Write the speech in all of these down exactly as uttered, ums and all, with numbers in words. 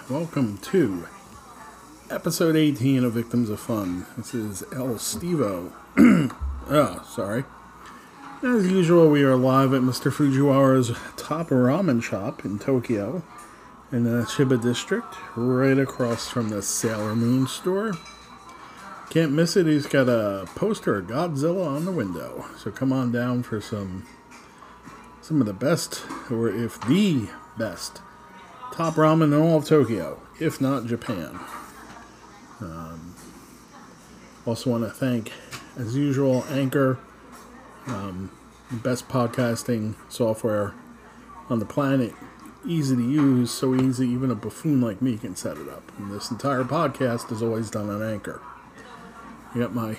welcome to episode eighteen of Victims of Fun. This is El Stevo. oh, sorry. As usual, we are live at Mister Fujiwara's top ramen shop in Tokyo, in the Chiba district, right across from the Sailor Moon store. Can't miss it, he's got a poster of Godzilla on the window. So come on down for some, some of the best, or if the best, top ramen in all of Tokyo, if not Japan. Um, also want to thank, as usual, Anchor, um, the best podcasting software on the planet. Easy to use, so easy even a buffoon like me can set it up. And this entire podcast is always done on Anchor. I got my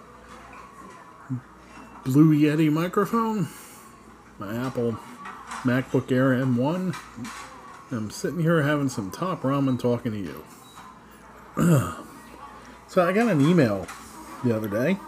Blue Yeti microphone, my Apple MacBook Air M one. I'm sitting here having some top ramen talking to you. So I got an email the other day,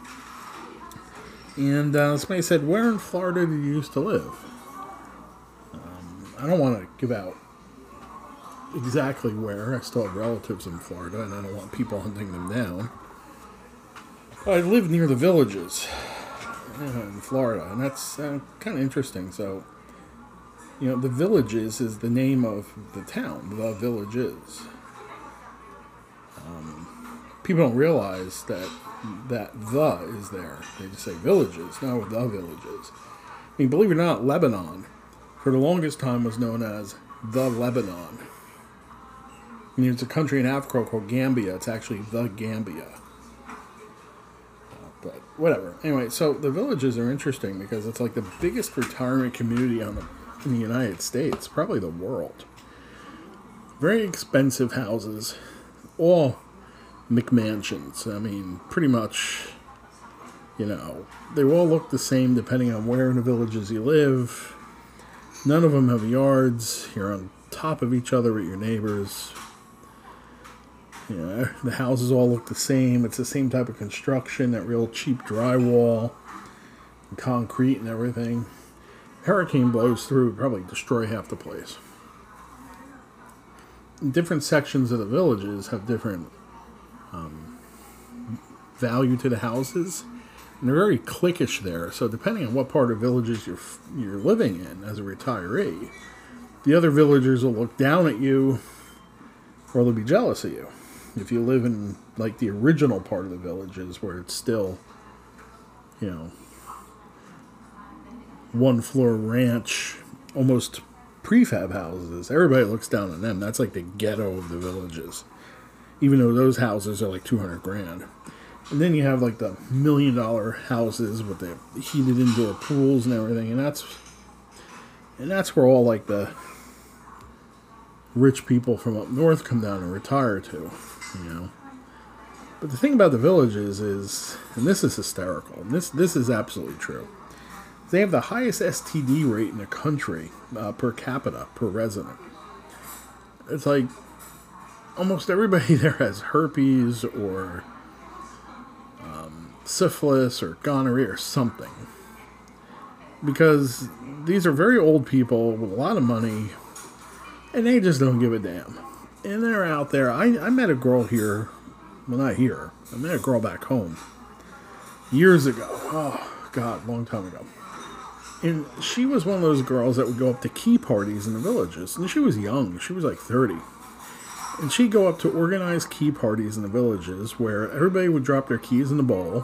and uh, somebody said, "Where in Florida do you used to live?" Um, I don't want to give out exactly where. I still have relatives in Florida, and I don't want people hunting them down. I live near the Villages uh, in Florida, and that's uh, kind of interesting. So, you know, the Villages is the name of the town, the Villages. Um, people don't realize that that the is there. They just say Villages, no, the Villages. I mean, believe it or not, Lebanon, for the longest time, was known as the Lebanon. I mean, there's a country in Africa called Gambia. It's actually the Gambia. But whatever. Anyway, so the Villages are interesting because it's like the biggest retirement community on the, in the United States, probably the world. Very expensive houses, all McMansions. I mean, pretty much, you know, they all look the same depending on where in the Villages you live. None of them have yards. You're on top of each other with your neighbors. You know, the houses all look the same. It's the same type of construction, that real cheap drywall, and concrete and everything. Hurricane blows through, would probably destroy half the place. Different sections of the Villages have different um, value to the houses, and they're very cliquish there. So depending on what part of Villages you're you're living in as a retiree, the other villagers will look down at you, or they'll be jealous of you. If you live in, like, the original part of the Villages, where it's still, you know, one-floor ranch, almost prefab houses, everybody looks down on them. That's like the ghetto of the Villages, even though those houses are like two hundred grand. And then you have, like, the million-dollar houses with the heated indoor pools and everything, and that's, and that's where all, like, the rich people from up north come down and retire to. You know, but the thing about the Villages is, and this is hysterical, and this this is absolutely true, they have the highest S T D rate in the country uh, per capita, per resident. It's like almost everybody there has herpes or um, syphilis or gonorrhea or something, because these are very old people with a lot of money, and they just don't give a damn. And they're out there. I, I met a girl here. Well, not here. I met a girl back home years ago. Oh, God, long time ago. And she was one of those girls that would go up to key parties in the Villages. And she was young. She was like thirty. And she'd go up to organized key parties in the Villages where everybody would drop their keys in the bowl.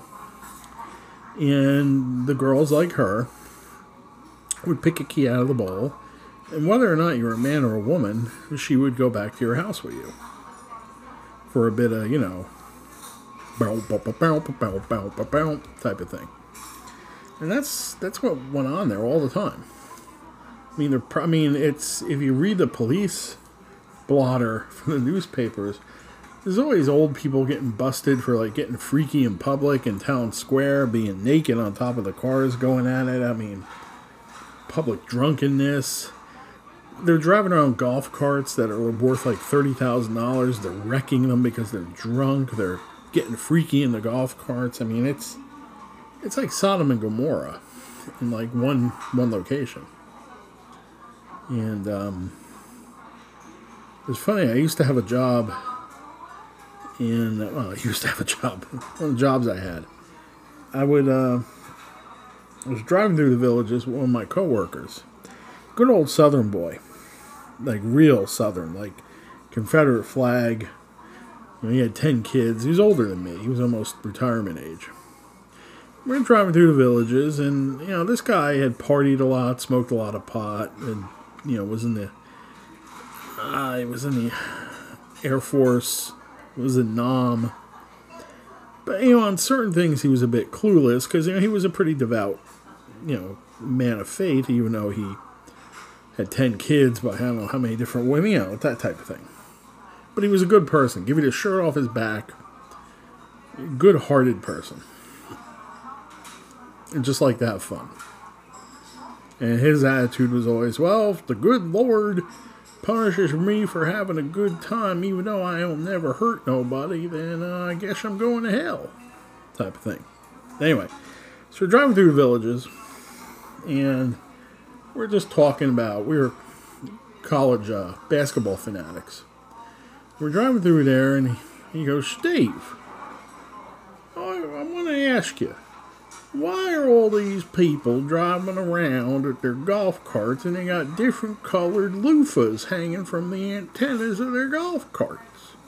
And the girls like her would pick a key out of the bowl. And whether or not you were a man or a woman, she would go back to your house with you for a bit of, you know, type of thing. And that's that's what went on there all the time. I mean, I mean, it's, if you read the police blotter from the newspapers, there's always old people getting busted for, like, getting freaky in public in town square, being naked on top of the cars, going at it. I mean, public drunkenness. They're driving around golf carts that are worth like thirty thousand dollars. They're wrecking them because they're drunk. They're getting freaky in the golf carts. I mean, it's it's like Sodom and Gomorrah in like one one location. And um, It's funny, I used to have a job in, well, I used to have a job, one of the jobs I had. I would, uh, I was driving through the villages with one of my coworkers. Good old Southern boy. Like real Southern, like Confederate flag. You know, he had ten kids. He was older than me. He was almost retirement age. We were driving through the villages, and, you know, this guy had partied a lot, smoked a lot of pot, and, you know, was in the, uh, he was in the Air Force, was in Nam. But, you know, on certain things he was a bit clueless, because, you know, he was a pretty devout, you know, man of faith, even though he had ten kids by I don't know how many different women, you know, that type of thing. But he was a good person. Give you the shirt off his back. Good-hearted person. And just like to have fun. And his attitude was always, well, if the good Lord punishes me for having a good time, even though I'll never hurt nobody, then uh, I guess I'm going to hell. Type of thing. Anyway, so we're driving through the villages, and we're just talking about, we were college uh, basketball fanatics. We're driving through there, and he, he goes, Steve, I, I want to ask you, why are all these people driving around at their golf carts and they got different colored loofahs hanging from the antennas of their golf carts?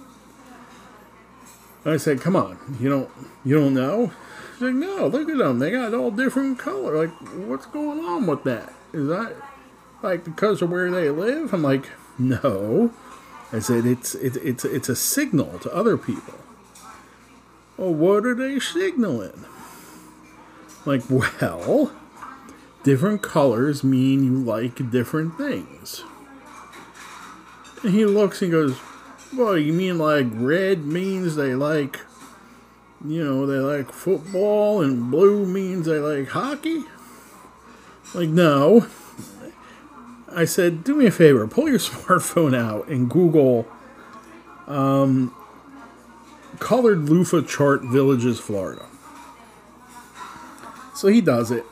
I said, come on, you don't you don't know? He's like, no, look at them. They got all different color. Like, what's going on with that? Is that like because of where they live? I'm like, no. I said, it's it's it's it's a signal to other people. Well, what are they signaling? Like, well, different colors mean you like different things. And he looks and goes, well, you mean like red means they like, you know, they like football, and blue means they like hockey? Like, no. I said, do me a favor, pull your smartphone out and Google um, colored loofah chart villages, Florida. So he does it,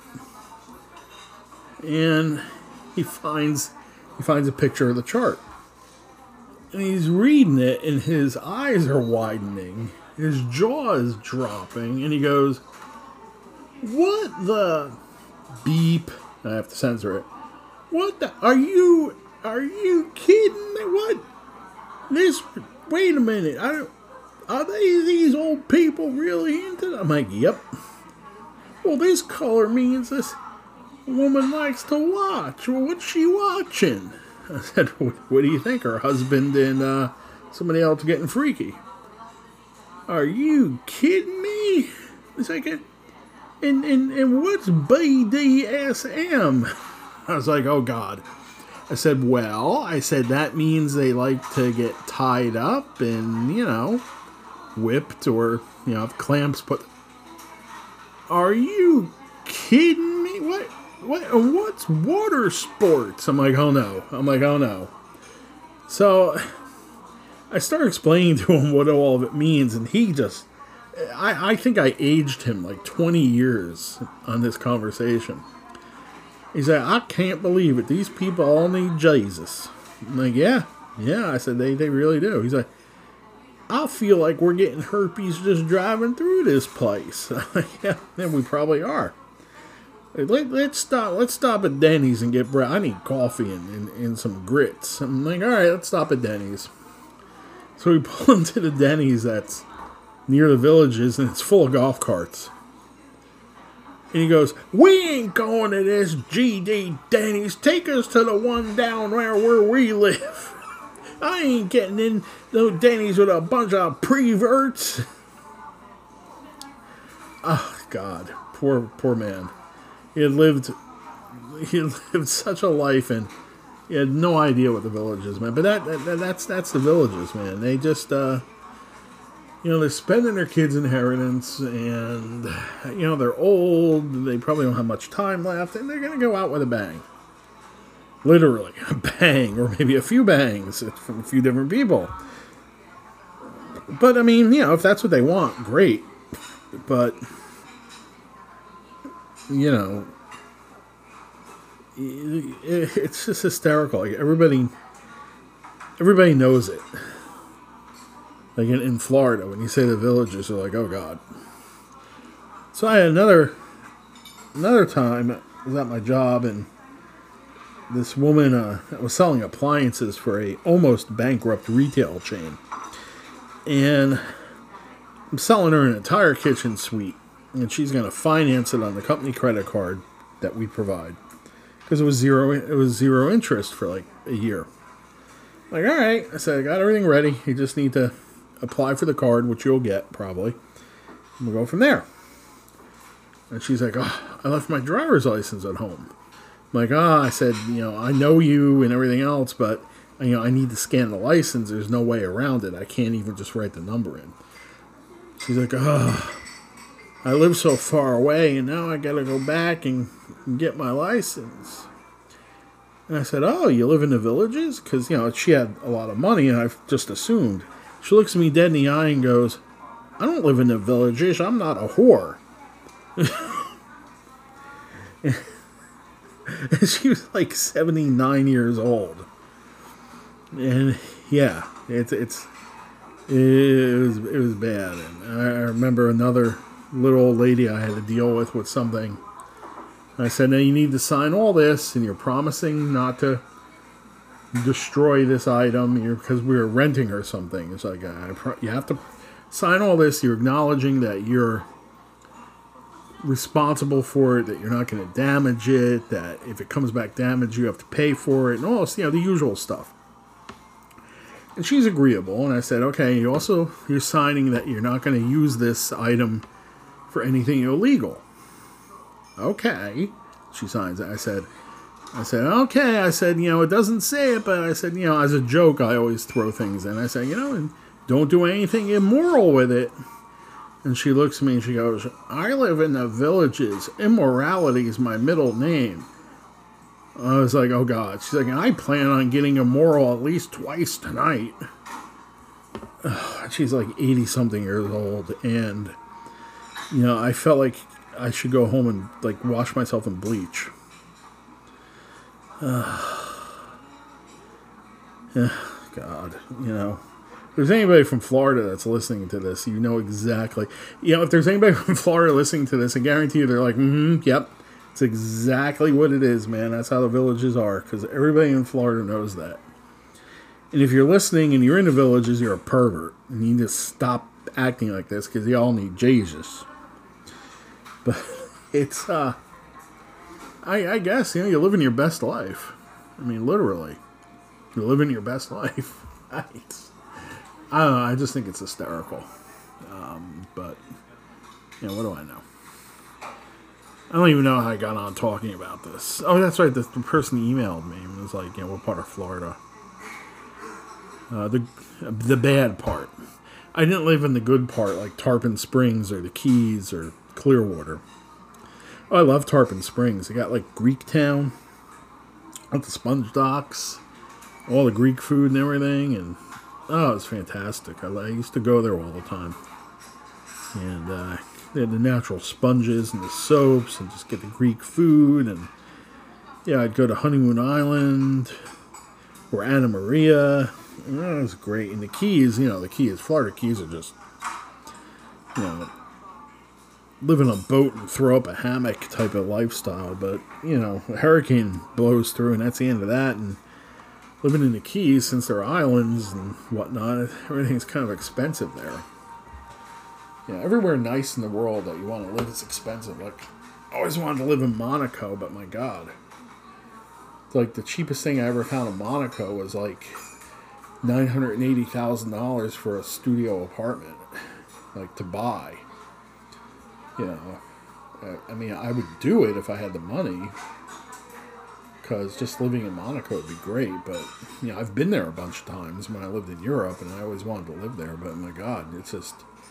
and he finds he finds a picture of the chart, and he's reading it, and his eyes are widening, his jaw is dropping, and he goes, "What the beep?" I have to censor it. What the? Are you are you kidding me? What? This? Wait a minute. I don't, are they these old people really into that? I'm like, yep. Well, this color means this woman likes to watch. Well, what's she watching? I said, what do you think? Her husband and uh, somebody else getting freaky. Are you kidding me? It's like, and, and, and what's B D S M? I was like, oh, God. I said, well, I said, that means they like to get tied up and, you know, whipped or, you know, have clamps put. Are you kidding me? What? What? What's water sports? I'm like, oh no. I'm like, oh no. So I started explaining to him what all of it means, and he just, I, I think I aged him like twenty years on this conversation. He said, I can't believe it. These people all need Jesus. I'm like, yeah. Yeah. I said, they, they really do. He's like, I feel like we're getting herpes just driving through this place. Yeah, and we probably are. Let, let's stop. Let's stop at Denny's and get bread. I need coffee and, and, and some grits. I'm like, all right, let's stop at Denny's. So we pull into the Denny's that's near the villages, and it's full of golf carts. And he goes, we ain't going to this G D Denny's. Take us to the one down there where we live. I ain't getting in no Denny's with a bunch of preverts. Oh, God. Poor, poor man. He had lived, he had lived such a life, and he had no idea what the villages meant. But that, that that's that's the villages, man. They just, uh, you know, they're spending their kids' inheritance, and, you know, they're old. They probably don't have much time left, and they're going to go out with a bang. Literally, a bang, or maybe a few bangs from a few different people. But, I mean, you know, if that's what they want, great. But, you know, it's just hysterical. Like, everybody, everybody knows it. Like in, in Florida, when you say the Villages, they're like, oh God. So I had another another time, I was at my job, and this woman uh, was selling appliances for a almost bankrupt retail chain. And I'm selling her an entire kitchen suite, and she's going to finance it on the company credit card that we provide. Because it was zero it was zero interest for like a year. Like, all right, I said, I got everything ready. You just need to apply for the card, which you'll get probably. And we'll go from there. And she's like, oh, I left my driver's license at home. I'm like, ah, oh, I said, you know, I know you and everything else, but, you know, I need to scan the license. There's no way around it. I can't even just write the number in. She's like, oh, I live so far away, and now I got to go back and get my license. And I said, oh, you live in the Villages? Because, you know, she had a lot of money, and I just assumed. She looks at me dead in the eye and goes, I don't live in the Villages. I'm not a whore. And she was like seventy-nine years old. And, yeah, it's it's it was, it was bad. And I remember another little old lady I had to deal with with something. I said, now you need to sign all this, and you're promising not to destroy this item because we were renting her something. It's like, I pro- you have to sign all this. You're acknowledging that you're responsible for it, that you're not going to damage it, that if it comes back damaged, you have to pay for it, and all this, you know, the usual stuff. And she's agreeable, and I said, okay, you also, you're signing that you're not going to use this item for anything illegal. Okay. She signs it. I said, I said, okay. I said, you know, it doesn't say it, but I said, you know, as a joke, I always throw things in. I said, you know, and don't do anything immoral with it. And she looks at me and she goes, I live in the Villages. Immorality is my middle name. I was like, oh God. She's like, I plan on getting immoral at least twice tonight. She's like eighty-something years old. And, you know, I felt like I should go home and, like, wash myself in bleach. Uh, yeah, God, you know. If there's anybody from Florida that's listening to this, you know exactly. You know, if there's anybody from Florida listening to this, I guarantee you they're like, mm-hmm, yep. It's exactly what it is, man. That's how the Villages are, because everybody in Florida knows that. And if you're listening and you're in the Villages, you're a pervert. And you need to stop acting like this, because you all need Jesus. But it's, uh, I, I guess, you know, you're living your best life. I mean, literally. You're living your best life. I, I don't know, I just think it's hysterical. Um, but, you know, what do I know? I don't even know how I got on talking about this. Oh, that's right, the, the person emailed me and was like, you know, what part of Florida? Uh, the, the bad part. I didn't live in the good part, like Tarpon Springs or the Keys or Clearwater. Oh, I love Tarpon Springs. They got like Greek Town, with the sponge docks, all the Greek food and everything, and oh, it's fantastic. I, I used to go there all the time, and uh, they had the natural sponges and the soaps, and just get the Greek food, and yeah, I'd go to Honeymoon Island or Anna Maria. And that was great. And the Keys, you know, the Keys, Florida Keys are just, you know, live in a boat and throw up a hammock type of lifestyle. But, you know, a hurricane blows through and that's the end of that. And living in the Keys, since they're islands and whatnot, everything's kind of expensive there. Yeah, everywhere nice in the world that you want to live is expensive. Like, I always wanted to live in Monaco, but my God. Like, the cheapest thing I ever found in Monaco was like nine hundred eighty thousand dollars for a studio apartment, like, to buy. You know, I mean, I would do it if I had the money, because just living in Monaco would be great, but, you know, I've been there a bunch of times when I lived in Europe, and I always wanted to live there, but my God, it's just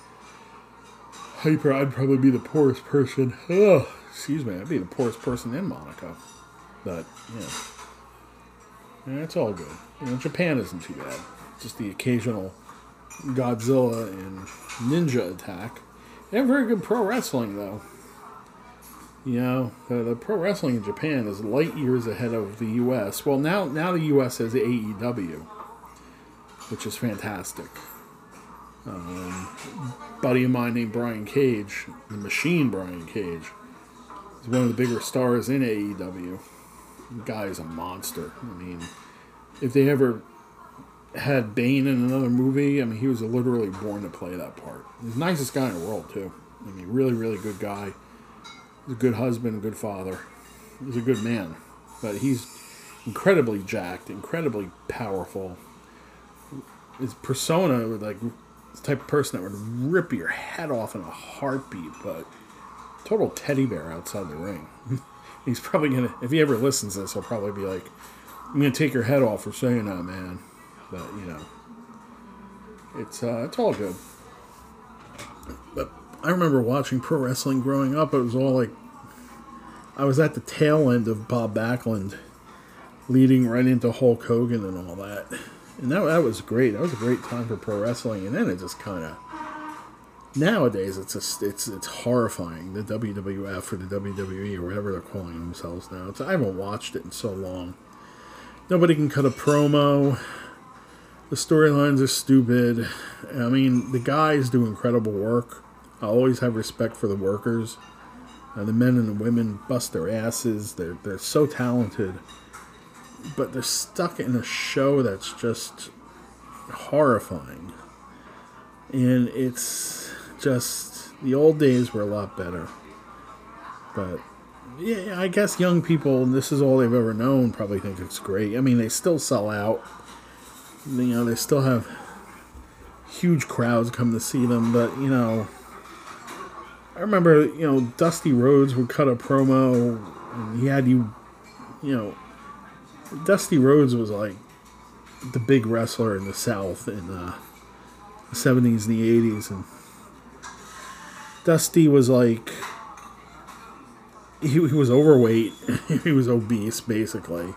hyper. I'd probably be the poorest person. Oh, excuse me, I'd be the poorest person in Monaco, but, you know. Yeah, it's all good. You know, Japan isn't too bad. Just the occasional Godzilla and ninja attack. They have very good pro wrestling, though. You know, the, the pro wrestling in Japan is light years ahead of the U S. Well, now now the U S has A E W. which is fantastic. Um, buddy of mine named Brian Cage, the Machine Brian Cage, is one of the bigger stars in A E W. The guy is a monster. I mean, if they ever had Bane in another movie, I mean, he was literally born to play that part. He's the nicest guy in the world, too. I mean, really, really good guy. He's a good husband, a good father. He's a good man. But he's incredibly jacked, incredibly powerful. His persona, like, the type of person that would rip your head off in a heartbeat, but total teddy bear outside the ring. He's probably going to, if he ever listens to this, he'll probably be like, I'm going to take your head off for saying that, man. But, you know, it's uh, it's all good. But I remember watching pro wrestling growing up. It was all like, I was at the tail end of Bob Backlund, leading right into Hulk Hogan and all that. And that, that was great. That was a great time for pro wrestling. And then it just kind of, nowadays it's just, it's it's horrifying. The W W F or the W W E or whatever they're calling themselves now. It's, I haven't watched it in so long. Nobody can cut a promo. The storylines are stupid. I mean, the guys do incredible work. I always have respect for the workers. Uh, the men and the women bust their asses. They're they're so talented. But they're stuck in a show that's just horrifying. And it's just, the old days were a lot better. But, yeah, I guess young people, and this is all they've ever known, probably think it's great. I mean, they still sell out. You know, they still have huge crowds come to see them, but, you know, I remember, you know, Dusty Rhodes would cut a promo, and he had you, you know, Dusty Rhodes was like the big wrestler in the South in uh, the seventies and the eighties, and Dusty was like, he, he was overweight, he was obese, basically,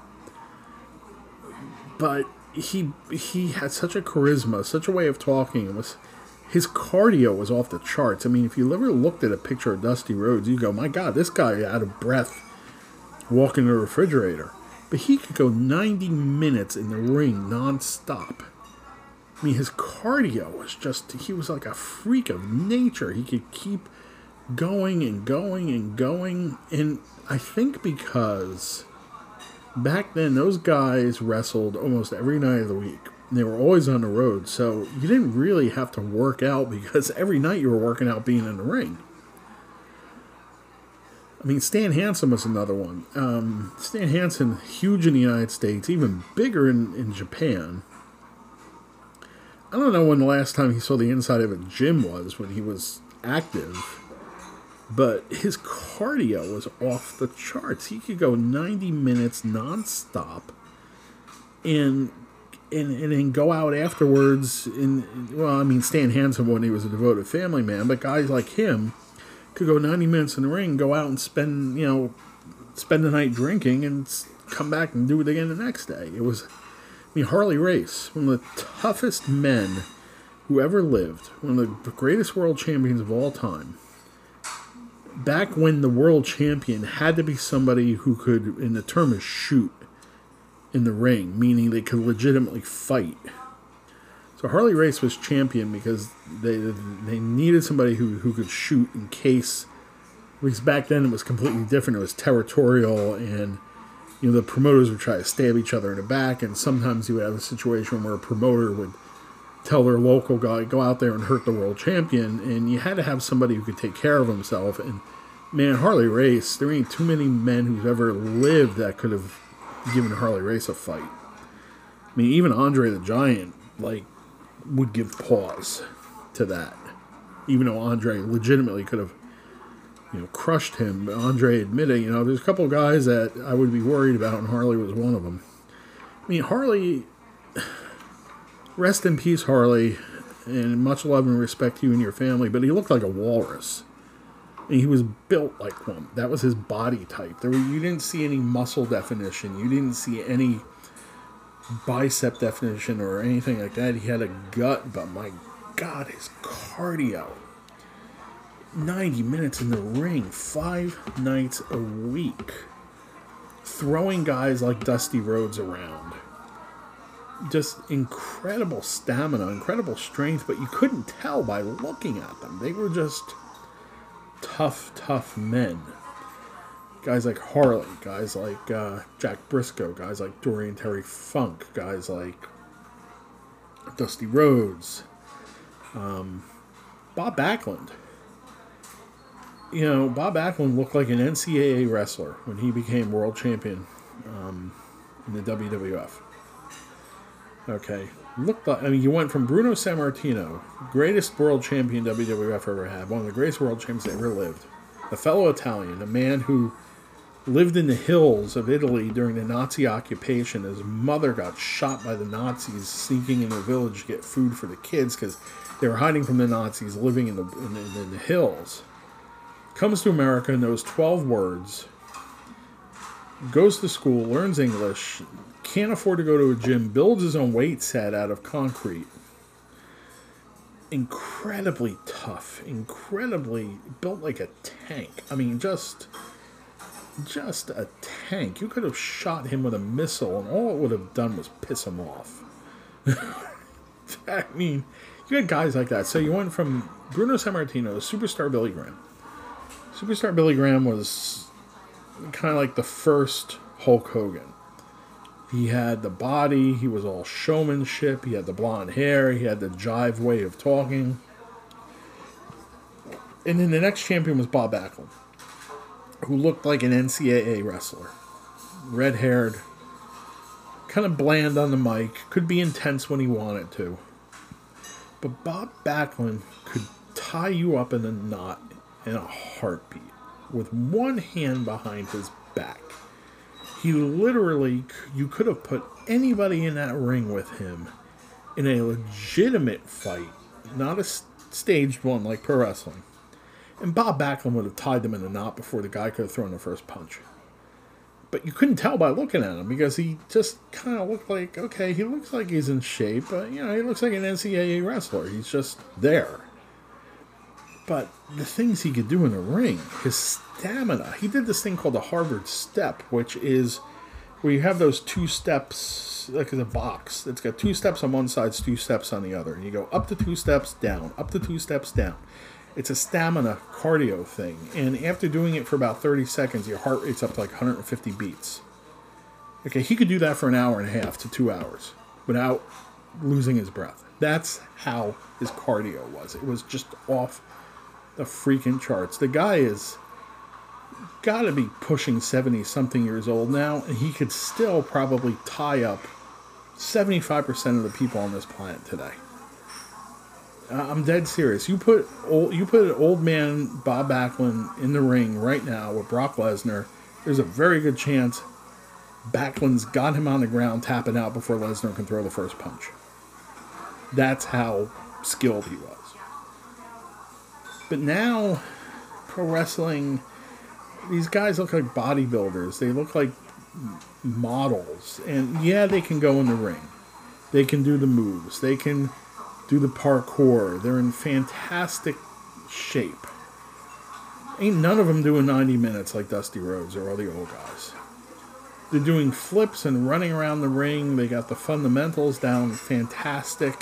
but he he had such a charisma, such a way of talking. It was, his cardio was off the charts. I mean, if you ever looked at a picture of Dusty Rhodes, you go, my God, this guy out of breath walking the refrigerator. But he could go ninety minutes in the ring nonstop. I mean, his cardio was just, he was like a freak of nature. He could keep going and going and going. And I think because back then, those guys wrestled almost every night of the week. They were always on the road, so you didn't really have to work out because every night you were working out being in the ring. I mean, Stan Hansen was another one. Um, Stan Hansen, huge in the United States, even bigger in, in Japan. I don't know when the last time he saw the inside of a gym was when he was active, but his cardio was off the charts. He could go ninety minutes nonstop and and and then go out afterwards. In, well, I mean, Stan Hansen when he was a devoted family man, but guys like him could go ninety minutes in the ring, go out and spend, you know, spend the night drinking and come back and do it again the next day. It was, I mean, Harley Race, one of the toughest men who ever lived, one of the greatest world champions of all time. Back when the world champion had to be somebody who could, and the term is shoot, in the ring, meaning they could legitimately fight. So Harley Race was champion because they they needed somebody who, who could shoot in case, because back then it was completely different. It was territorial, and you know the promoters would try to stab each other in the back, and sometimes you would have a situation where a promoter would tell their local guy, go out there and hurt the world champion, and you had to have somebody who could take care of himself. And man, Harley Race, there ain't too many men who've ever lived that could have given Harley Race a fight. I mean, even Andre the Giant, like, would give pause to that. Even though Andre legitimately could have, you know, crushed him. But Andre admitted, you know, there's a couple of guys that I would be worried about, and Harley was one of them. I mean, Harley, rest in peace, Harley, and much love and respect to you and your family, but he looked like a walrus. And he was built like one. That was his body type. There were, you didn't see any muscle definition. You didn't see any bicep definition or anything like that. He had a gut, but my God, his cardio. ninety minutes in the ring, five nights a week. Throwing guys like Dusty Rhodes around. just incredible stamina, incredible strength, but you couldn't tell by looking at them. They were just tough, tough men. Guys like Harley, guys like uh, Jack Briscoe, guys like Dorian Terry Funk, guys like Dusty Rhodes, um, Bob Backlund. You know, Bob Backlund looked like an N C double A wrestler when he became world champion um, in the W W F. Okay, looked like, I mean, you went from Bruno Sammartino, greatest world champion W W F ever had, one of the greatest world champions that ever lived, a fellow Italian, a man who lived in the hills of Italy during the Nazi occupation. His mother got shot by the Nazis sneaking in the village to get food for the kids because they were hiding from the Nazis, living in the, in the, in the hills. Comes to America, knows twelve words, goes to school, learns English, can't afford to go to a gym, builds his own weight set out of concrete. Incredibly tough, incredibly built like a tank. I mean, just, just a tank. You could have shot him with a missile, and all it would have done was piss him off. I mean, you had guys like that. So you went from Bruno Sammartino to Superstar Billy Graham. Superstar Billy Graham was kind of like the first Hulk Hogan. He had the body, he was all showmanship, he had the blonde hair, he had the jive way of talking. And then the next champion was Bob Backlund, who looked like an N C double A wrestler. Red-haired, kind of bland on the mic, could be intense when he wanted to. But Bob Backlund could tie you up in a knot in a heartbeat with one hand behind his back. He literally, you could have put anybody in that ring with him in a legitimate fight, not a staged one like pro wrestling. And Bob Backlund would have tied them in a knot before the guy could have thrown the first punch. But you couldn't tell by looking at him because he just kind of looked like, okay, he looks like he's in shape, but, you know, he looks like an N C double A wrestler. He's just there. But the things he could do in the ring, his stamina. He did this thing called the Harvard Step, which is where you have those two steps, like in a box. It's got two steps on one side, two steps on the other. And you go up to two steps, down, up to two steps, down. It's a stamina cardio thing. And after doing it for about thirty seconds, your heart rate's up to like one hundred fifty beats. Okay, he could do that for an hour and a half to two hours without losing his breath. That's how his cardio was. It was just off the freaking charts. The guy is got to be pushing seventy-something years old now, and he could still probably tie up seventy-five percent of the people on this planet today. Uh, I'm dead serious. You put old, you put an old man Bob Backlund in the ring right now with Brock Lesnar, there's a very good chance Backlund's got him on the ground tapping out before Lesnar can throw the first punch. That's how skilled he was. But now, pro wrestling, these guys look like bodybuilders. They look like models. And yeah, they can go in the ring. They can do the moves. They can do the parkour. They're in fantastic shape. Ain't none of them doing ninety minutes like Dusty Rhodes or all the old guys. They're doing flips and running around the ring. They got the fundamentals down fantastic.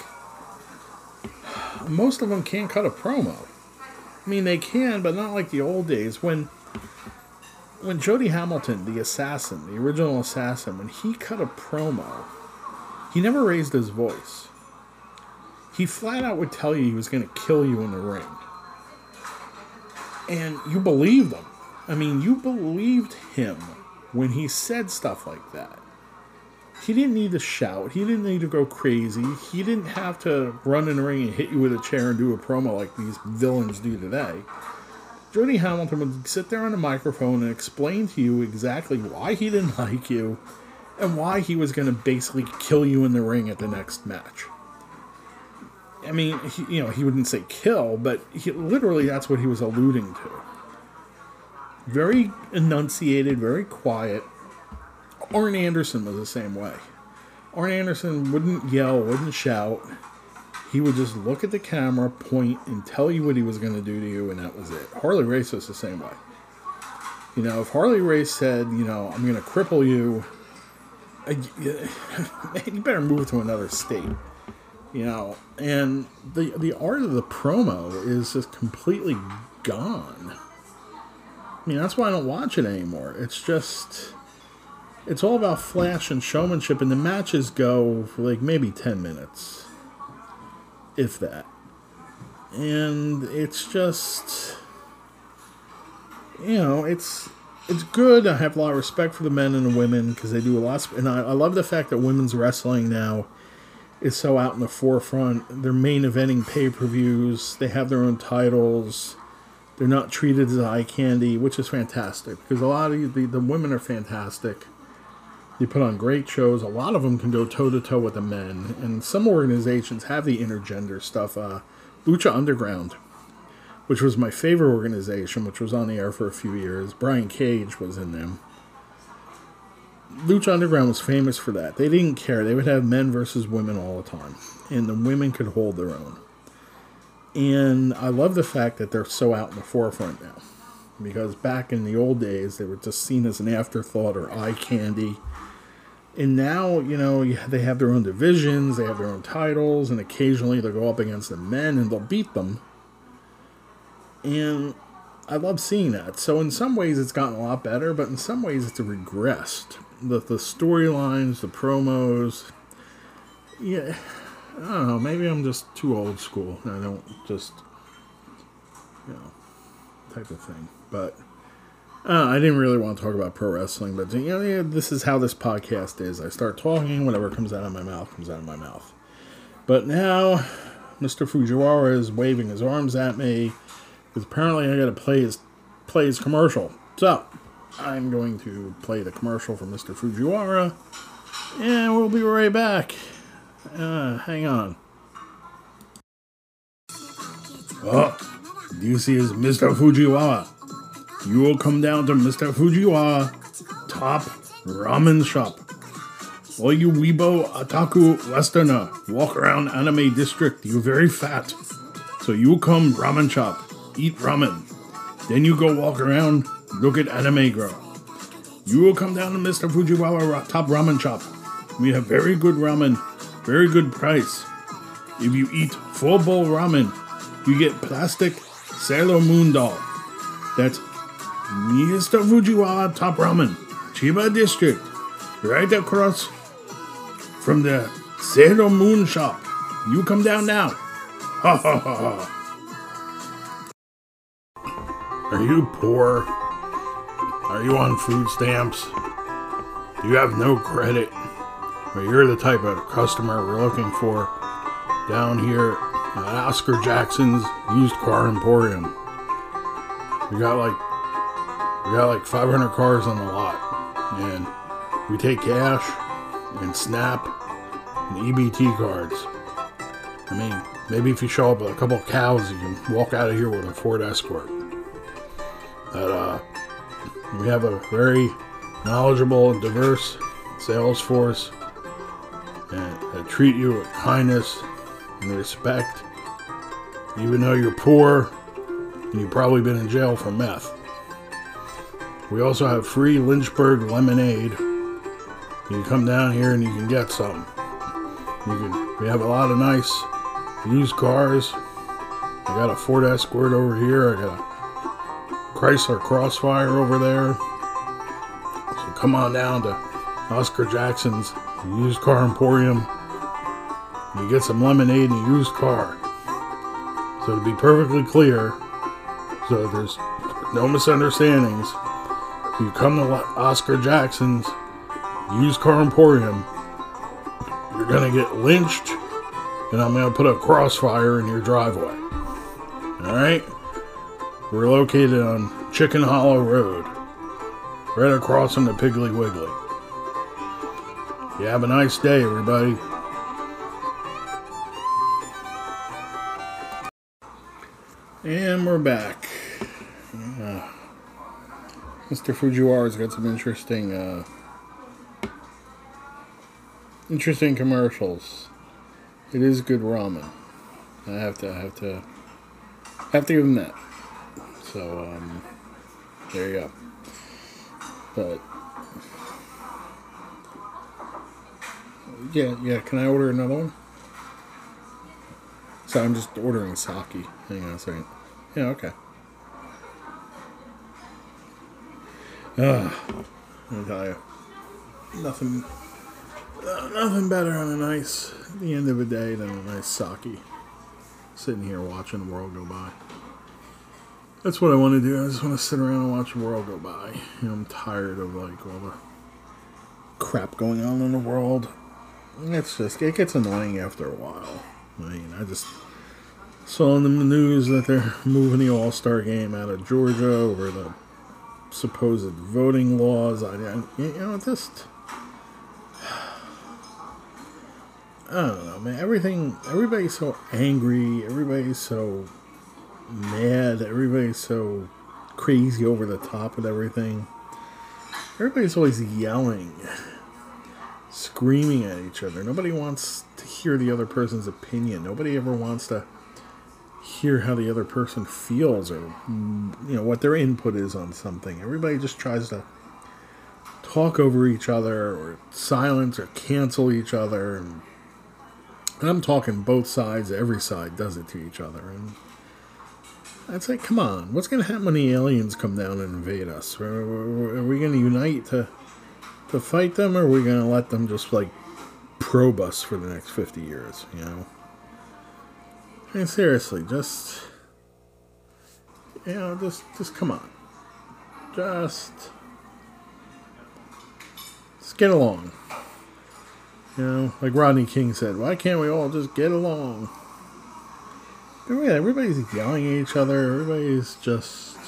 Most of them can't cut a promo. I mean, they can, but not like the old days. When when Jody Hamilton, the assassin, the original assassin, when he cut a promo, he never raised his voice. He flat out would tell you he was going to kill you in the ring. And you believed him. I mean, you believed him when he said stuff like that. He didn't need to shout. He didn't need to go crazy. He didn't have to run in the ring and hit you with a chair and do a promo like these villains do today. Jody Hamilton would sit there on the microphone and explain to you exactly why he didn't like you and why he was going to basically kill you in the ring at the next match. I mean, he, you know, he wouldn't say kill, but he, literally that's what he was alluding to. Very enunciated, very quiet. Arn Anderson was the same way. Arn Anderson wouldn't yell, wouldn't shout. He would just look at the camera, point, and tell you what he was going to do to you, and that was it. Harley Race was the same way. You know, if Harley Race said, you know, I'm going to cripple you, uh, you better move to another state. You know, and the the art of the promo is just completely gone. I mean, that's why I don't watch it anymore. It's just, it's all about flash and showmanship, and the matches go for like maybe ten minutes, if that. And it's just, you know, it's it's good. I have a lot of respect for the men and the women because they do a lot. Of, and I, I love the fact that women's wrestling now is so out in the forefront. They're main eventing pay-per-views. They have their own titles. They're not treated as eye candy, which is fantastic because a lot of the, the women are fantastic. They put on great shows. A lot of them can go toe-to-toe with the men. And some organizations have the intergender stuff. Uh, Lucha Underground, which was my favorite organization, which was on the air for a few years. Brian Cage was in them. Lucha Underground was famous for that. They didn't care. They would have men versus women all the time. And the women could hold their own. And I love the fact that they're so out in the forefront now. Because back in the old days, they were just seen as an afterthought or eye candy. And now, you know, they have their own divisions, they have their own titles, and occasionally they'll go up against the men and they'll beat them. And I love seeing that. So in some ways it's gotten a lot better, but in some ways it's regressed. The, the storylines, the promos, yeah, I don't know, maybe I'm just too old school. I don't just, you know, type of thing. But uh, I didn't really want to talk about pro wrestling, but you know, yeah, this is how this podcast is. I start talking, whatever comes out of my mouth comes out of my mouth. But now, Mister Fujiwara is waving his arms at me, because apparently I got to play his, play his commercial. So, I'm going to play the commercial for Mister Fujiwara, and we'll be right back. Uh, hang on. Oh, do you see this Mister Fujiwara? You will come down to Mister Fujiwara Top Ramen Shop. All you Weibo Otaku Westerner walk around Anime District, you're very fat. So you come ramen shop, eat ramen. Then you go walk around, look at Anime Girl. You will come down to Mister Fujiwara Top Ramen Shop. We have very good ramen, very good price. If you eat full bowl ramen, you get plastic Sailor Moon doll. That's Mister Fujiwara Top Ramen, Chiba District, right across from the Sailor Moon shop. You come down now. Ha ha ha ha. Are you poor? Are you on food stamps? Do you have no credit? Or you're the type of customer we're looking for down here at Oscar Jackson's Used Car Emporium. We got like we got like five hundred cars on the lot, and we take cash and Snap and E B T cards. I mean, maybe if you show up with a couple of cows, you can walk out of here with a Ford Escort. But uh, we have a very knowledgeable and diverse sales force, and that treat you with kindness and respect, even though you're poor and you've probably been in jail for meth. We also have free Lynchburg lemonade. You can come down here and you can get some. You can. We have a lot of nice used cars. I got a Ford Escort over here. I got a Chrysler Crossfire over there. So come on down to Oscar Jackson's Used Car Emporium. You get some lemonade and a used car. So to be perfectly clear, so there's no misunderstandings, if you come to Oscar Jackson's Used Car Emporium, you're going to get lynched, and I'm going to put a crossfire in your driveway. Alright? We're located on Chicken Hollow Road, right across from the Piggly Wiggly. You have a nice day, everybody. And we're back. Uh, Mister Fujiwara's got some interesting, uh, interesting commercials. It is good ramen. I have to, I have to, have to give him that. So, um, there you go. But Yeah, yeah. Can I order another one? So I'm just ordering sake. Hang on a second. Yeah, okay. Ah, I tell you, nothing, uh, nothing better on a nice, at the end of the day, than a nice sake. Sitting here watching the world go by. That's what I want to do. I just want to sit around and watch the world go by. You know, I'm tired of like all the crap going on in the world. It's just, it gets annoying after a while. I mean, I just saw in the news that they're moving the All-Star game out of Georgia over the supposed voting laws. I, I you know, just, I don't know, man. Everything, everybody's so angry. Everybody's so mad. Everybody's so crazy over the top with everything. Everybody's always yelling, screaming at each other. Nobody wants to hear the other person's opinion. Nobody ever wants to hear how the other person feels or, you know, what their input is on something. Everybody just tries to talk over each other or silence or cancel each other. And, and I'm talking both sides. Every side does it to each other. And I'd say, come on. What's going to happen when the aliens come down and invade us? Are, are, are we going to unite to to fight them, or are we going to let them just, like, probe us for the next fifty years, you know? I mean, seriously, just, you know, just, just come on. Just, just get along. You know, like Rodney King said, why can't we all just get along? Everybody's yelling at each other. Everybody's just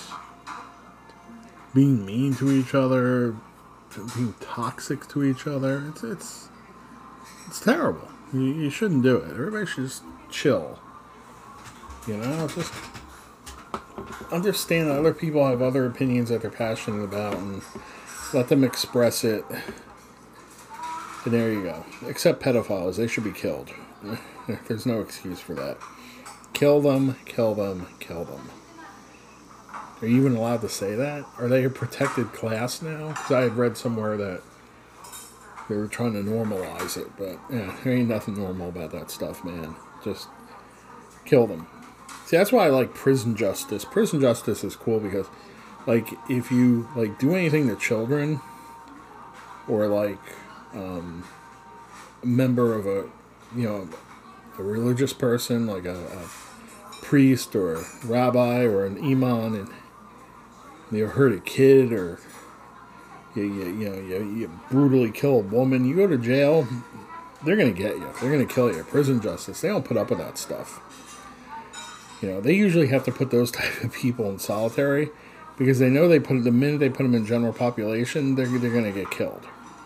being mean to each other, being toxic to each other. It's it's it's terrible. You, you shouldn't do it. Everybody should just chill. You know, just understand that other people have other opinions that they're passionate about, and let them express it. And there you go. Except pedophiles, they should be killed. There's no excuse for that. Kill them, kill them, kill them. Are you even allowed to say that? Are they a protected class now? Because I had read somewhere that they were trying to normalize it, but yeah, there ain't nothing normal about that stuff, man. Just kill them. See, that's why I like prison justice. Prison justice is cool because, like, if you, like, do anything to children, or, like, um, a member of a, you know, a religious person, like a, a priest or a rabbi or an imam, and you hurt a kid, or you, you, you know, you, you brutally kill a woman, you go to jail, they're going to get you. They're going to kill you. Prison justice, they don't put up with that stuff. You know, they usually have to put those type of people in solitary because they know they put the minute they put them in general population, they're, they're going to get killed.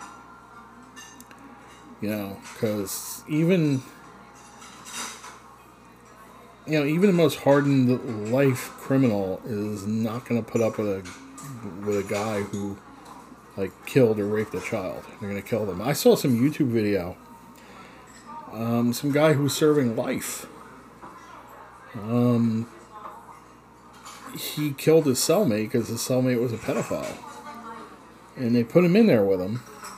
You know, because even... You know, even the most hardened life criminal is not going to put up with a with a guy who, like, killed or raped a child. They're going to kill them. I saw some YouTube video. Um, some guy who was serving life. Um, he killed his cellmate because his cellmate was a pedophile. And they put him in there with him.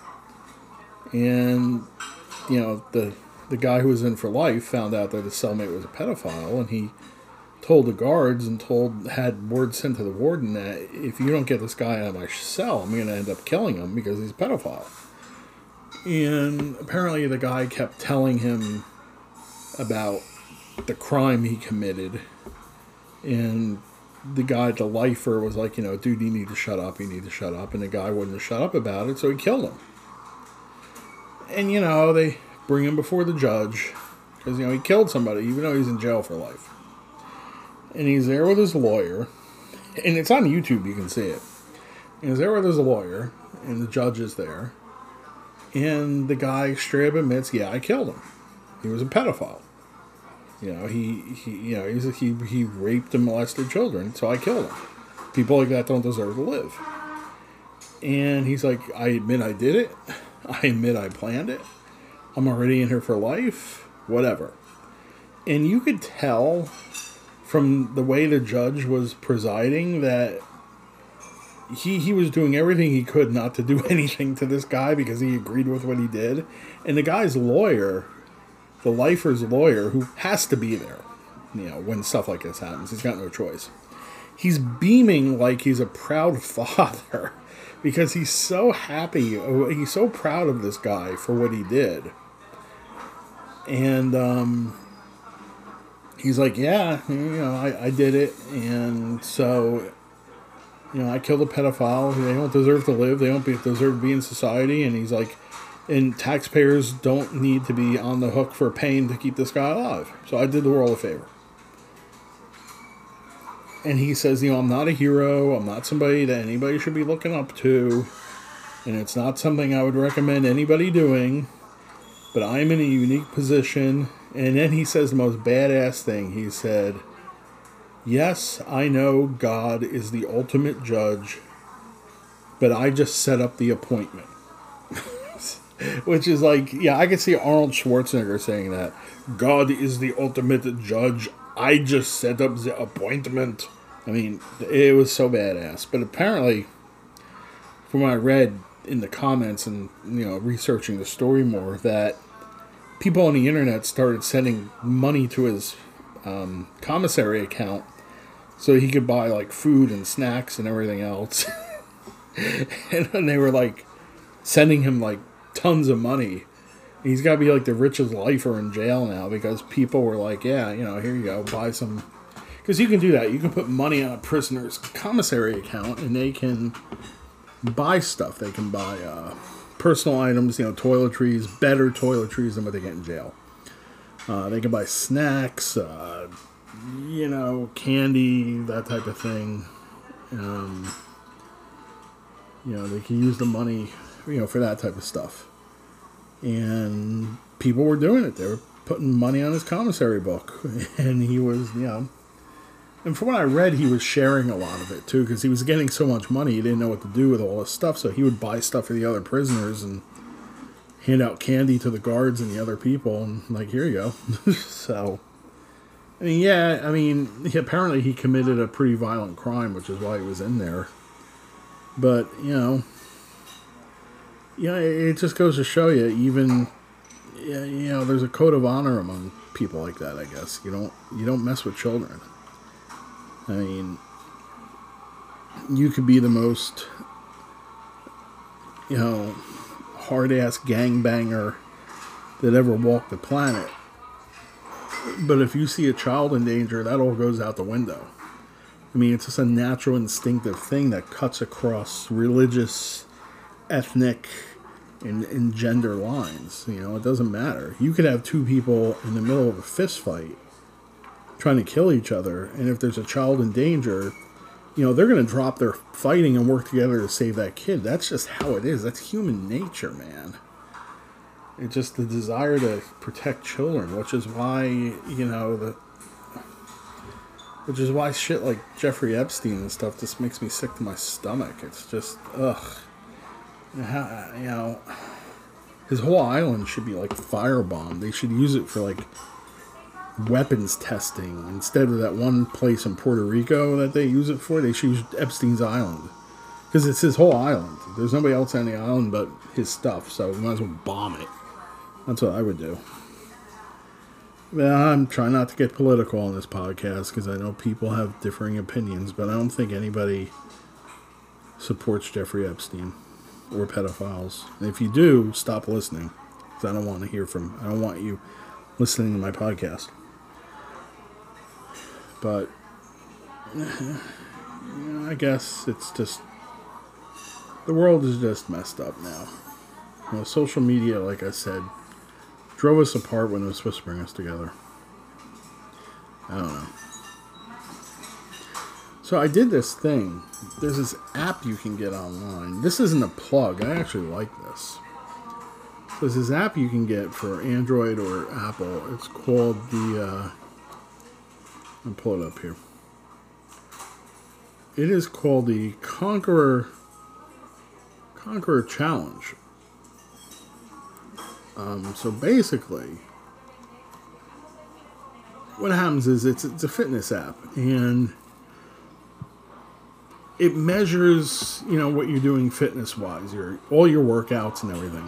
And, you know, the... The guy who was in for life found out that his cellmate was a pedophile, and he told the guards and told had word sent to the warden that if you don't get this guy out of my cell, I'm going to end up killing him because he's a pedophile. And apparently the guy kept telling him about the crime he committed, and the guy, the lifer, was like, you know, dude, you need to shut up, you need to shut up, and the guy wouldn't shut up about it, so he killed him. And, you know, they... bring him before the judge, because, you know, he killed somebody, even though he's in jail for life. And he's there with his lawyer, and it's on YouTube, you can see it. And he's there with his lawyer, and the judge is there, and the guy straight up admits, yeah, I killed him. He was a pedophile. You know, he, he you know, he's a, he, he raped and molested children, so I killed him. People like that don't deserve to live. And he's like, I admit I did it. I admit I planned it. I'm already in here for life, whatever. And you could tell from the way the judge was presiding that he, he was doing everything he could not to do anything to this guy because he agreed with what he did. And the guy's lawyer, the lifer's lawyer, who has to be there, you know, when stuff like this happens, he's got no choice. He's beaming like he's a proud father because he's so happy. He's so proud of this guy for what he did. And um, he's like, yeah, you know, I, I did it. And so, you know, I killed a pedophile. They don't deserve to live. They don't be, deserve to be in society. And he's like, and taxpayers don't need to be on the hook for pain to keep this guy alive. So I did the world a favor. And he says, you know, I'm not a hero. I'm not somebody that anybody should be looking up to. And it's not something I would recommend anybody doing. But I'm in a unique position. And then he says the most badass thing. He said, yes, I know God is the ultimate judge. But I just set up the appointment. Which is like, yeah, I could see Arnold Schwarzenegger saying that. God is the ultimate judge. I just set up the appointment. I mean, it was so badass. But apparently, from what I read in the comments and, you know, researching the story more, that people on the internet started sending money to his um, commissary account so he could buy, like, food and snacks and everything else. And then they were, like, sending him, like, tons of money. He's got to be like the richest lifer in jail now because people were like, yeah, you know, here you go, buy some. Because you can do that. You can put money on a prisoner's commissary account and they can buy stuff. They can buy uh, personal items, you know, toiletries, better toiletries than what they get in jail. Uh, they can buy snacks, uh, you know, candy, that type of thing. Um, you know, they can use the money, you know, for that type of stuff. And people were doing it. They were putting money on his commissary book. And he was, you know... And from what I read, he was sharing a lot of it, too, because he was getting so much money, he didn't know what to do with all this stuff. So he would buy stuff for the other prisoners and hand out candy to the guards and the other people. And, like, here you go. So, I mean, yeah, I mean, he, apparently he committed a pretty violent crime, which is why he was in there. But, you know... Yeah, it just goes to show you, even, you know, there's a code of honor among people like that, I guess. You don't, you don't mess with children. I mean, you could be the most, you know, hard-ass gangbanger that ever walked the planet. But if you see a child in danger, that all goes out the window. I mean, it's just a natural, instinctive thing that cuts across religious, ethnic and, and gender lines. You know, it doesn't matter. You could have two people in the middle of a fist fight trying to kill each other, and if there's a child in danger, you know, they're going to drop their fighting and work together to save that kid. That's just how it is. That's human nature, man. It's just the desire to protect children, which is why, you know, the which is why shit like Jeffrey Epstein and stuff just makes me sick to my stomach. It's just, ugh. You know, his whole island should be like firebombed. They should use it for like weapons testing instead of that one place in Puerto Rico that they use it for. They should use Epstein's island because it's his whole island. There's nobody else on the island but his stuff, so we might as well bomb it. That's what I would do. Well, I'm trying not to get political on this podcast because I know people have differing opinions, but I don't think anybody supports Jeffrey Epstein or pedophiles. And if you do, stop listening, because I don't want to hear from, I don't want you listening to my podcast. But, you know, I guess it's just, the world is just messed up now. You know, social media, like I said, drove us apart when it was supposed to bring us together. I don't know. So I did this thing. There's this app you can get online. This isn't a plug. I actually like this. There's this app you can get for Android or Apple. It's called the... Uh, I'll pull it up here. It is called the Conqueror Conqueror Challenge. Um, so basically, what happens is it's it's a fitness app, and it measures, you know, what you're doing fitness-wise, your all your workouts and everything.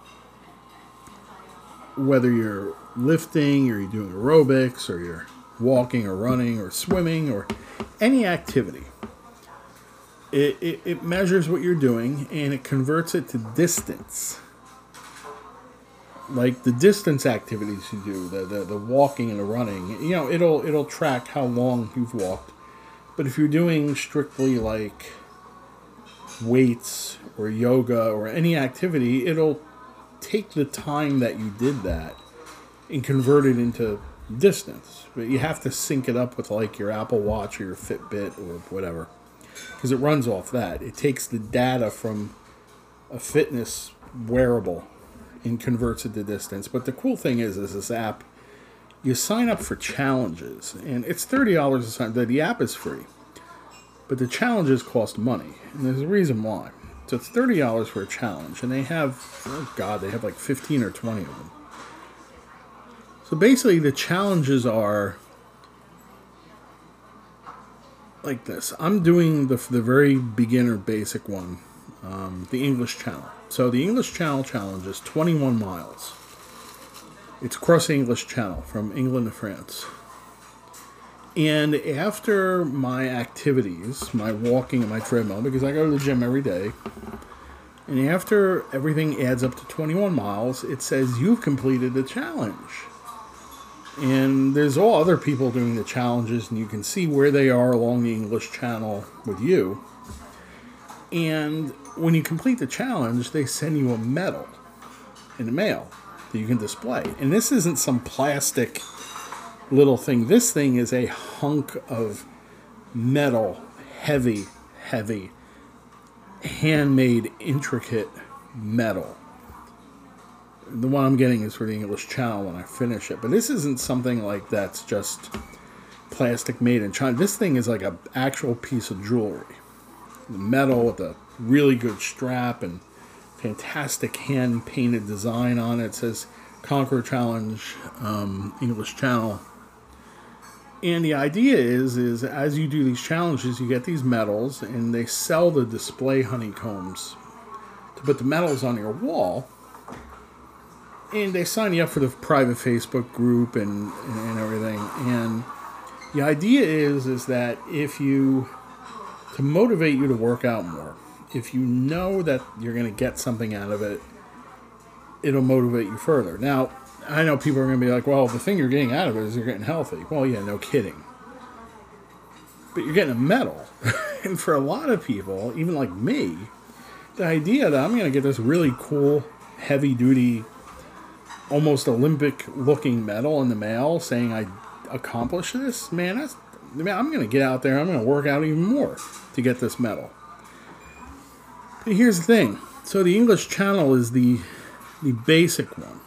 Whether you're lifting or you're doing aerobics or you're walking or running or swimming or any activity. It, it, it measures what you're doing and it converts it to distance. Like the distance activities you do, the, the, the walking and the running, you know, it'll it'll track how long you've walked. But if you're doing strictly like weights or yoga or any activity, it'll take the time that you did that and convert it into distance. But you have to sync it up with like your Apple Watch or your Fitbit or whatever, because it runs off that. It takes the data from a fitness wearable and converts it to distance. But the cool thing is, is this app, you sign up for challenges, and it's thirty dollars a sign. The app is free, but the challenges cost money, and there's a reason why. So it's thirty dollars for a challenge, and they have, oh God, they have like fifteen or twenty of them. So basically, the challenges are like this. I'm doing the, the very beginner basic one, um, the English Channel. So the English Channel challenge is twenty-one miles. It's across the English Channel from England to France. And after my activities, my walking and my treadmill, because I go to the gym every day, and after everything adds up to twenty-one miles, it says you've completed the challenge. And there's all other people doing the challenges, and you can see where they are along the English Channel with you. And when you complete the challenge, they send you a medal in the mail that you can display. And this isn't some plastic little thing. This thing is a hunk of metal, heavy, heavy, handmade, intricate metal. The one I'm getting is for the English Channel when I finish it. But this isn't something like that's just plastic made in China. This thing is like an actual piece of jewelry. The metal with a really good strap and fantastic hand-painted design on it. It says Conquer Challenge, um, English Channel. And the idea is, is as you do these challenges, you get these medals, and they sell the display honeycombs to put the medals on your wall. And they sign you up for the private Facebook group and, and everything. And the idea is, is that if you, to motivate you to work out more, if you know that you're going to get something out of it, it'll motivate you further. Now, I know people are going to be like, well, the thing you're getting out of it is you're getting healthy. Well, yeah, no kidding. But you're getting a medal. And for a lot of people, even like me, the idea that I'm going to get this really cool, heavy-duty, almost Olympic-looking medal in the mail saying I accomplished this, man, that's, man, I'm going to get out there, I'm going to work out even more to get this medal. But here's the thing. So the English Channel is the the basic one.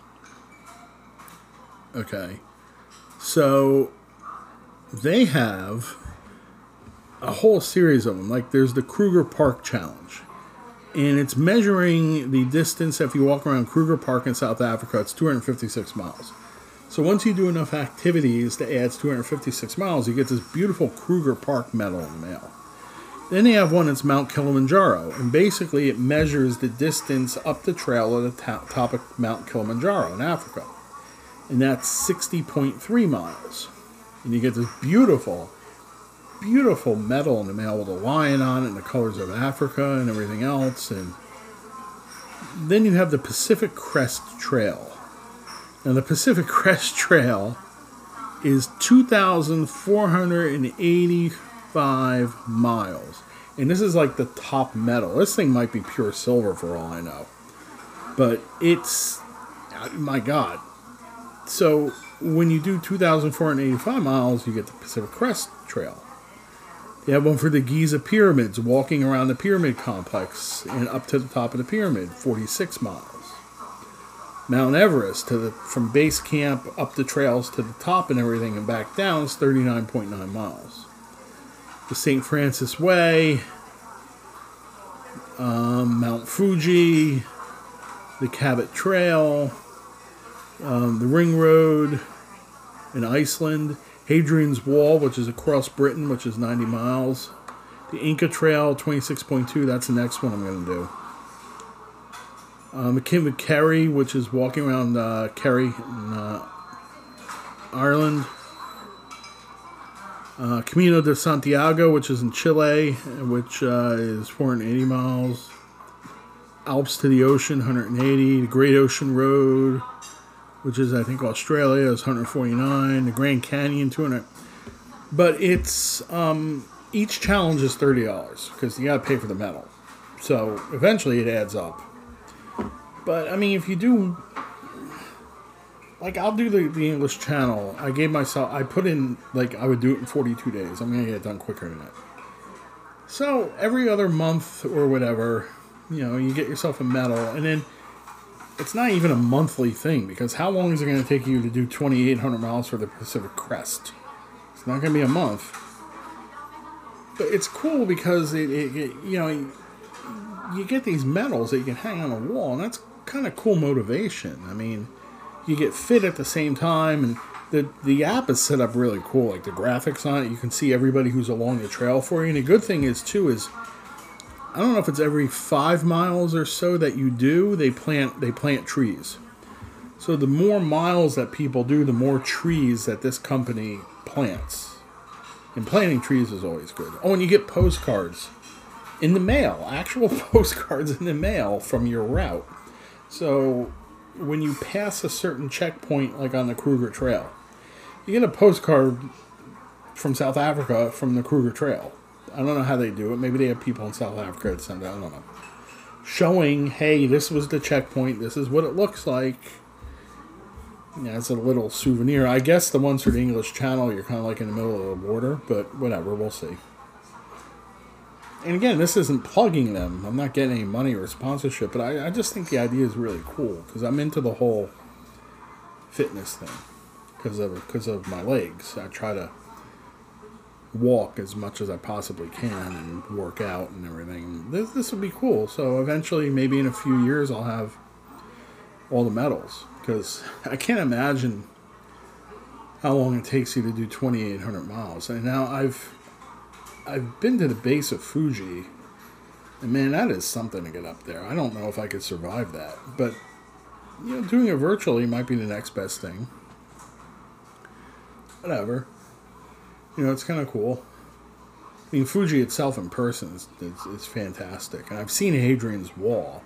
Okay. So they have a whole series of them. Like there's the Kruger Park Challenge. And it's measuring the distance. If you walk around Kruger Park in South Africa, it's two hundred fifty-six miles. So once you do enough activities to add two hundred fifty-six miles, you get this beautiful Kruger Park medal in the mail. Then they have one that's Mount Kilimanjaro, and basically it measures the distance up the trail at the top, top of Mount Kilimanjaro in Africa. And that's sixty point three miles. And you get this beautiful, beautiful medal in the mail with a lion on it and the colors of Africa and everything else. And then you have the Pacific Crest Trail. Now the Pacific Crest Trail is two thousand four hundred eighty-five miles. And this is like the top medal. This thing might be pure silver for all I know. But it's, my God. So when you do two thousand four hundred eighty-five miles, you get the Pacific Crest Trail. You have one for the Giza Pyramids, walking around the pyramid complex and up to the top of the pyramid, forty-six miles. Mount Everest, to the from base camp up the trails to the top and everything and back down, is thirty-nine point nine miles. The Saint Francis Way, um, Mount Fuji, the Cabot Trail, um, the Ring Road in Iceland, Hadrian's Wall, which is across Britain, which is ninety miles. The Inca Trail twenty-six point two, that's the next one I'm going to do. Um, the Kim Kerry, which is walking around uh, Kerry in uh, Ireland. Uh, Camino de Santiago, which is in Chile, which uh, is four hundred eighty miles. Alps to the Ocean, one hundred eighty. The Great Ocean Road, which is, I think, Australia, is one hundred forty-nine. The Grand Canyon, two hundred. But it's, um, each challenge is thirty dollars because you got to pay for the medal. So eventually it adds up. But, I mean, if you do, like, I'll do the, the English Channel. I gave myself, I put in, like, I would do it in forty-two days. I'm going to get it done quicker than that. So every other month or whatever, you know, you get yourself a medal, and then it's not even a monthly thing, because how long is it going to take you to do twenty-eight hundred miles for the Pacific Crest? It's not going to be a month. But it's cool because, it, it, it you know, you, you get these medals that you can hang on a wall, and that's kind of cool motivation. I mean, you get fit at the same time, and the, the app is set up really cool. Like, the graphics on it, you can see everybody who's along the trail for you. And the good thing is, too, is I don't know if it's every five miles or so that you do, they plant they plant trees. So the more miles that people do, the more trees that this company plants. And planting trees is always good. Oh, and you get postcards in the mail, actual postcards in the mail from your route. So when you pass a certain checkpoint, like on the Kruger Trail, you get a postcard from South Africa from the Kruger Trail. I don't know how they do it. Maybe they have people in South Africa that send it. I don't know. Showing, hey, this was the checkpoint. This is what it looks like. Yeah, it's a little souvenir. I guess the ones for the English Channel, you're kind of like in the middle of the border, but whatever, we'll see. And again, this isn't plugging them. I'm not getting any money or sponsorship, but I, I just think the idea is really cool because I'm into the whole fitness thing because of because of my legs. I try to walk as much as I possibly can and work out and everything. This this would be cool. So eventually, maybe in a few years, I'll have all the medals because I can't imagine how long it takes you to do twenty-eight hundred miles. And now I've I've been to the base of Fuji, and man, that is something to get up there. I don't know if I could survive that, but you know, doing it virtually might be the next best thing. Whatever. You know, it's kind of cool. I mean, Fuji itself in person is, is, is fantastic. And I've seen Hadrian's Wall.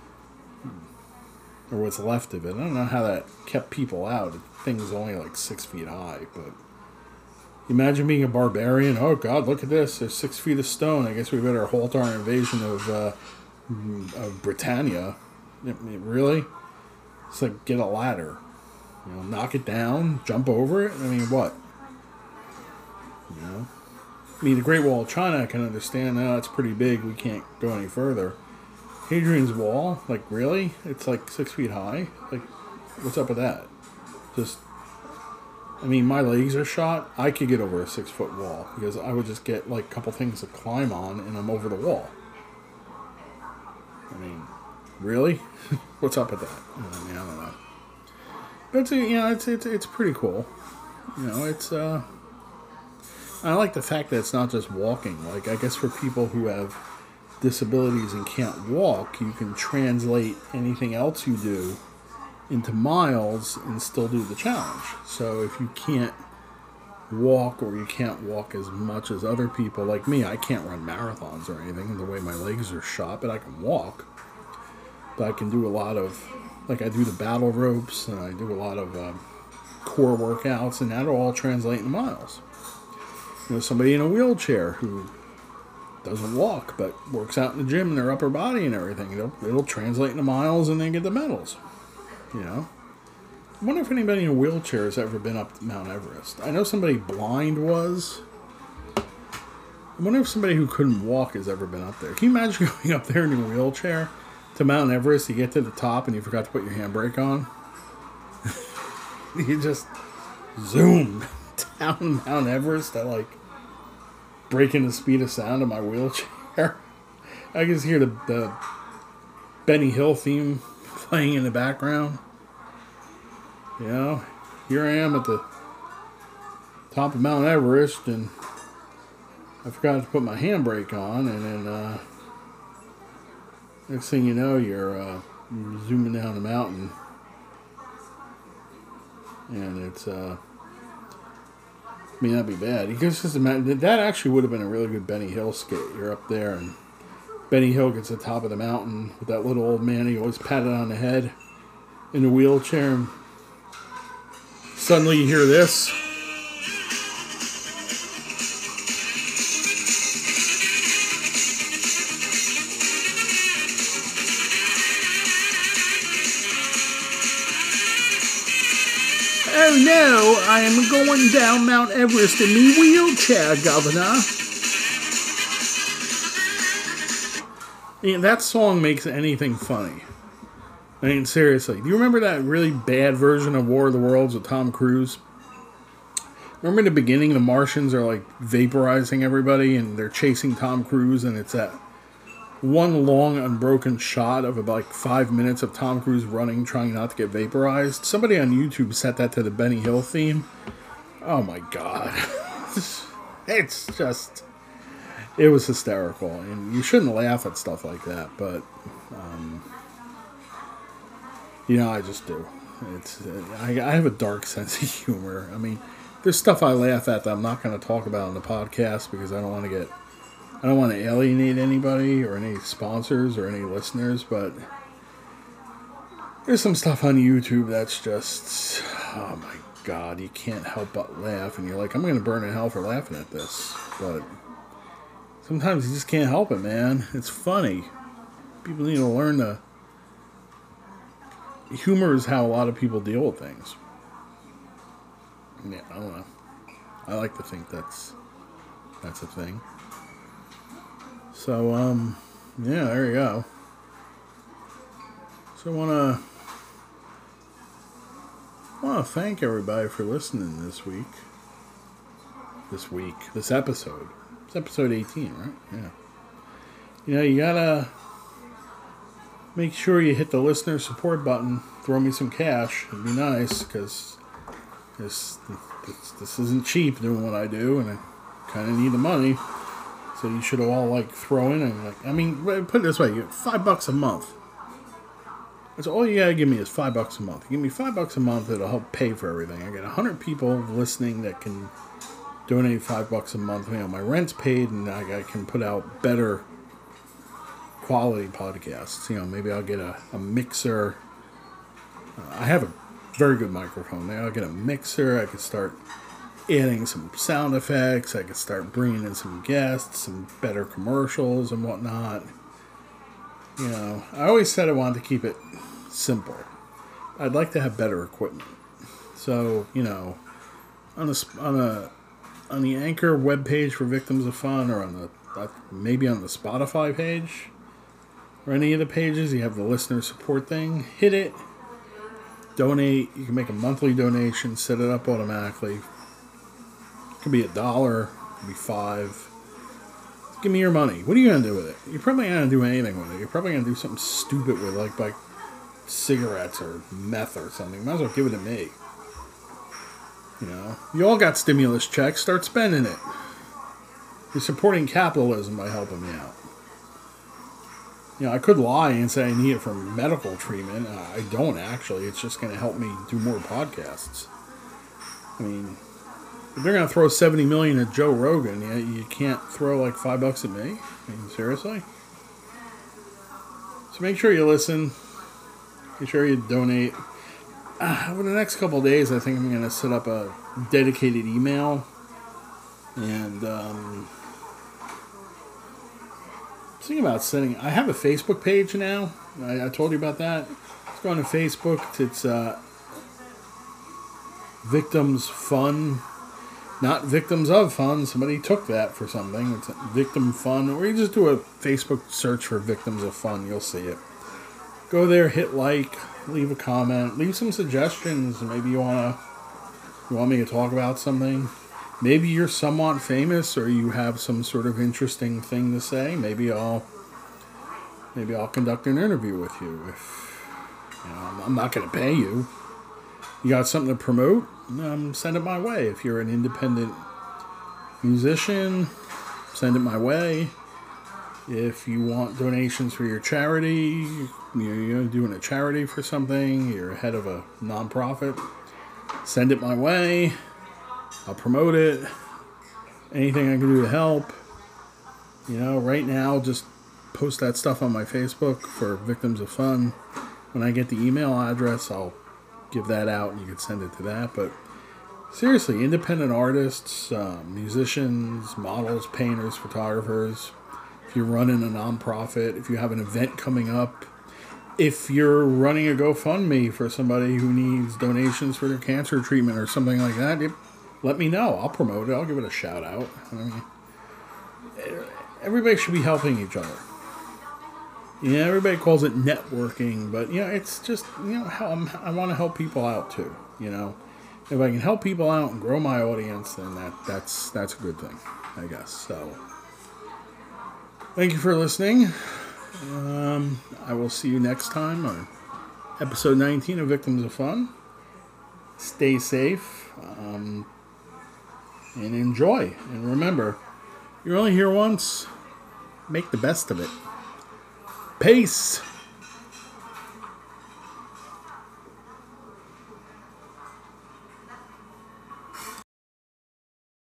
Or what's left of it. I don't know how that kept people out. The thing's only like six feet high. But imagine being a barbarian. Oh, God, look at this. There's six feet of stone. I guess we better halt our invasion of, uh, of Britannia. I mean, really? It's like, get a ladder. You know, knock it down, jump over it. I mean, what? You know, I mean, the Great Wall of China, I can understand. Now it's pretty big. We can't go any further. Hadrian's Wall, like, really? It's like six feet high? Like, what's up with that? Just, I mean, my legs are shot. I could get over a six foot wall because I would just get, like, a couple things to climb on and I'm over the wall. I mean, really? What's up with that? I mean, I don't know. But, it's, you know, it's, it's, it's pretty cool. You know, it's, uh... I like the fact that it's not just walking. Like, I guess for people who have disabilities and can't walk, you can translate anything else you do into miles and still do the challenge. So if you can't walk or you can't walk as much as other people, like me, I can't run marathons or anything the way my legs are shot, but I can walk. But I can do a lot of, like I do the battle ropes and I do a lot of um, core workouts, and that'll all translate into miles. You know, somebody in a wheelchair who doesn't walk but works out in the gym in their upper body and everything, it'll, it'll translate into miles and then get the medals. You know? I wonder if anybody in a wheelchair has ever been up Mount Everest. I know somebody blind was. I wonder if somebody who couldn't walk has ever been up there. Can you imagine going up there in a wheelchair to Mount Everest, you get to the top and you forgot to put your handbrake on? You just zoom down Mount Everest at like breaking the speed of sound of my wheelchair. I can just hear the, the Benny Hill theme playing in the background. You know, here I am at the top of Mount Everest, and I forgot to put my handbrake on, and then uh, next thing you know, you're uh, zooming down the mountain, and it's uh, I mean, that'd be bad. You can just imagine that actually would have been a really good Benny Hill skit. You're up there, and Benny Hill gets to the top of the mountain with that little old man he always patted on the head in a wheelchair, and suddenly you hear this. Oh no, I am going down Mount Everest in me wheelchair, Governor. I mean, that song makes anything funny. I mean, seriously. Do you remember that really bad version of War of the Worlds with Tom Cruise? Remember in the beginning, the Martians are like vaporizing everybody and they're chasing Tom Cruise, and it's that one long unbroken shot of about like five minutes of Tom Cruise running, trying not to get vaporized. Somebody on YouTube set that to the Benny Hill theme. Oh my god. It's just, it was hysterical. And you shouldn't laugh at stuff like that, but, um, you know, I just do. It's, I, I have a dark sense of humor. I mean, there's stuff I laugh at that I'm not going to talk about on the podcast because I don't want to get, I don't want to alienate anybody or any sponsors or any listeners, but there's some stuff on YouTube that's just, oh my god, you can't help but laugh, and you're like, I'm going to burn in hell for laughing at this, but sometimes you just can't help it, man. It's funny. People need to learn to, humor is how a lot of people deal with things. Yeah, I don't know. I like to think that's, that's a thing. So, um, yeah, there you go. So I want to want to thank everybody for listening this week. This week, this episode. It's episode eighteen, right? Yeah. You know, you gotta make sure you hit the listener support button. Throw me some cash. It'd be nice, because this, this, this isn't cheap doing what I do, and I kind of need the money. So you should all, like, throw in and, like, I mean, put it this way, you get five bucks a month. That's all you gotta give me is five bucks a month. You give me five bucks a month, it'll help pay for everything. I got a hundred people listening that can donate five bucks a month. You know, my rent's paid, and I, I can put out better quality podcasts. You know, maybe I'll get a, a mixer. Uh, I have a very good microphone. Maybe I'll get a mixer. I could start adding some sound effects. I could start bringing in some guests, some better commercials and whatnot. You know, I always said I wanted to keep it simple. I'd like to have better equipment. So, you know, on a on a on the Anchor webpage for Victims of Fun, or on the uh, maybe on the Spotify page, or any of the pages, you have the listener support thing. Hit it. Donate. You can make a monthly donation. Set it up automatically. It could be a dollar, it could be five. Give me your money. What are you going to do with it? You're probably not going to do anything with it. You're probably going to do something stupid with, like, like cigarettes or meth or something. Might as well give it to me. You know? You all got stimulus checks. Start spending it. You're supporting capitalism by helping me out. You know, I could lie and say I need it for medical treatment. I don't, actually. It's just going to help me do more podcasts. I mean, if they're going to throw seventy million dollars at Joe Rogan, you, you can't throw like five bucks at me? I mean, seriously? So make sure you listen. Make sure you donate. Uh, over the next couple of days, I think I'm going to set up a dedicated email. And, um... thinking about setting... I have a Facebook page now. I, I told you about that. Let's go on to Facebook. It's, uh... Victims Fun. Not Victims of Fun. Somebody took that for something. It's Victim Fun. Or you just do a Facebook search for Victims of Fun. You'll see it. Go there, hit like, leave a comment, leave some suggestions. Maybe you wanna you want me to talk about something. Maybe you're somewhat famous, or you have some sort of interesting thing to say. Maybe I'll maybe I'll conduct an interview with you. If you know, I'm not gonna pay you. You got something to promote? Um, send it my way. If you're an independent musician, send it my way. If you want donations for your charity, you're doing a charity for something, you're head of a nonprofit, send it my way. I'll promote it. Anything I can do to help. You know, right now, just post that stuff on my Facebook for Victims of Fun. When I get the email address, I'll give that out and you can send it to that. But seriously, independent artists, um, musicians, models, painters, photographers, if you're running a nonprofit, if you have an event coming up, if you're running a GoFundMe for somebody who needs donations for their cancer treatment or something like that, it, let me know. I'll promote it. I'll give it a shout out. I mean, everybody should be helping each other. Yeah, everybody calls it networking, but you know, it's just, you know, how I'm, I want to help people out too. You know, if I can help people out and grow my audience, then that that's that's a good thing, I guess. So, thank you for listening. Um, I will see you next time on episode nineteen of Victims of Fun. Stay safe um, and enjoy. And remember, you're only here once. Make the best of it. Peace.